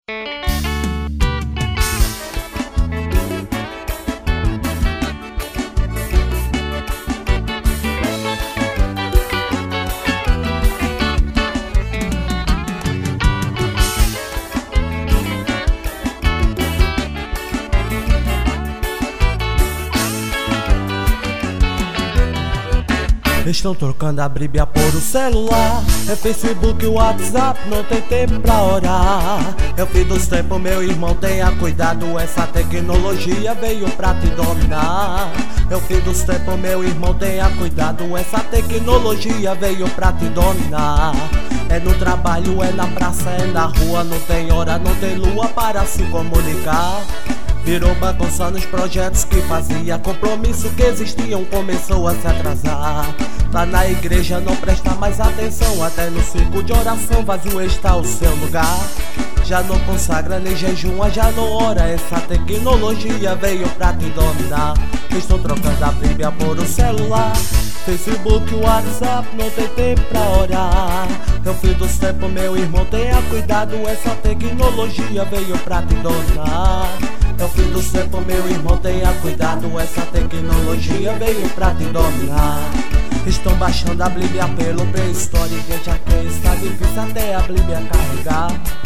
Estão trocando a Bíblia por o celular. É Facebook, WhatsApp, não tem tempo pra orar. É o fim dos tempos, meu irmão, tenha cuidado. Essa tecnologia veio pra te dominar. É o fim dos tempos, meu irmão, tenha cuidado. Essa tecnologia veio pra te dominar. É no trabalho, é na praça, é na rua. Não tem hora, não tem lua para se comunicar. Virou bagunça nos projetos que fazia. Compromisso que existiam começou a se atrasar. Tá na igreja, não presta mais atenção. Até no círculo de oração vazio está o seu lugar. Já não consagra nem jejum, já não ora. Essa tecnologia veio pra te dominar. Estou trocando a Bíblia por o celular. Facebook, WhatsApp, não tem tempo pra orar. É o fim dos tempos, meu irmão, tenha cuidado. Essa tecnologia veio pra te dominar. É o fim dos tempos, meu irmão, tenha cuidado. Essa tecnologia veio pra te dominar. Estão baixando a Bíblia pelo Play Store. Gente, aqui está difícil até a Bíblia carregar.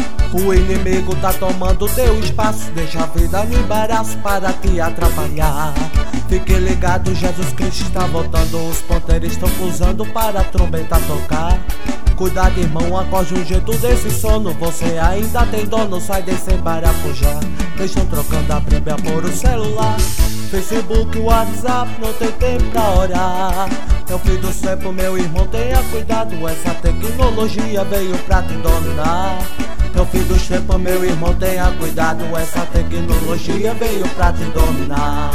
O inimigo tá tomando teu espaço. Deixa a vida no embaraço para te atrapalhar. Fique ligado, Jesus Cristo está voltando. Os ponteiros estão cruzando para a trombeta tocar. Cuidado, irmão, acorde um jeito desse sono. Você ainda tem dono, sai desse embarafujar. Estão trocando a Bíblia por o celular. Facebook, WhatsApp, não tem tempo pra orar. É o fim do tempo, meu irmão, tenha cuidado. Essa tecnologia veio pra te dominar. É o fim do tempo, meu irmão, tenha cuidado. Essa tecnologia veio pra te dominar.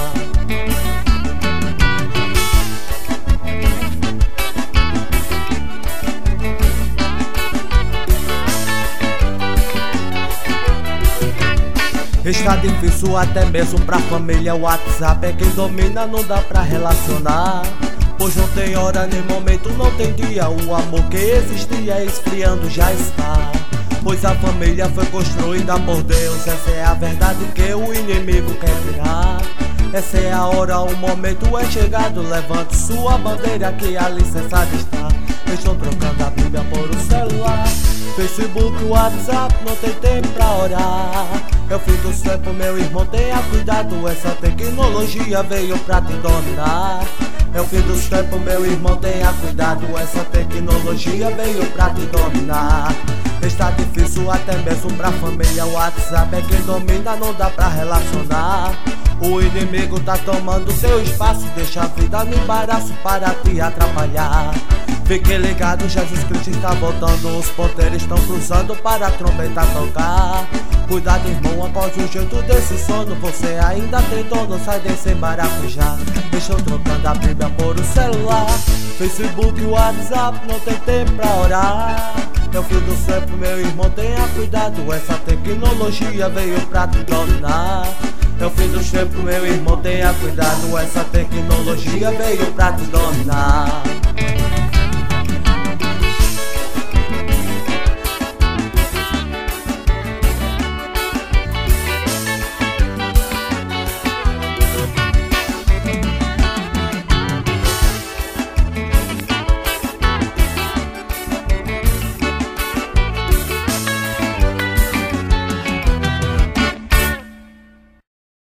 Está difícil até mesmo pra família. O WhatsApp é quem domina, não dá pra relacionar. Pois não tem hora nem momento, não tem dia. O amor que existia esfriando já está. Pois a família foi construída por Deus. Essa é a verdade que o inimigo quer tirar. Essa é a hora, o momento é chegado. Levante sua bandeira que a licença está. Estão trocando a Bíblia por o celular. Facebook, WhatsApp, não tem tempo pra orar. É o fim dos tempos, meu irmão, tenha cuidado. Essa tecnologia veio pra te dominar. É o fim dos tempos, meu irmão, tenha cuidado. Essa tecnologia veio pra te dominar. Está difícil até mesmo pra família. O WhatsApp é quem domina, não dá pra relacionar. O inimigo tá tomando seu espaço. Deixa a vida no embaraço para te atrapalhar. Fique ligado, Jesus Cristo está voltando. Os ponteiros estão cruzando para a trombeta tocar. Cuidado, irmão, acorde o jeito desse sono. Você ainda tem dono, sai desse maracujá. Estão trocando a Bíblia por o celular. Facebook, WhatsApp, não tem tempo pra orar. É o fim do tempo, meu irmão, tenha cuidado. Essa tecnologia veio pra te dominar. É o fim dos tempos, meu irmão, tenha cuidado. Essa tecnologia veio pra te dominar.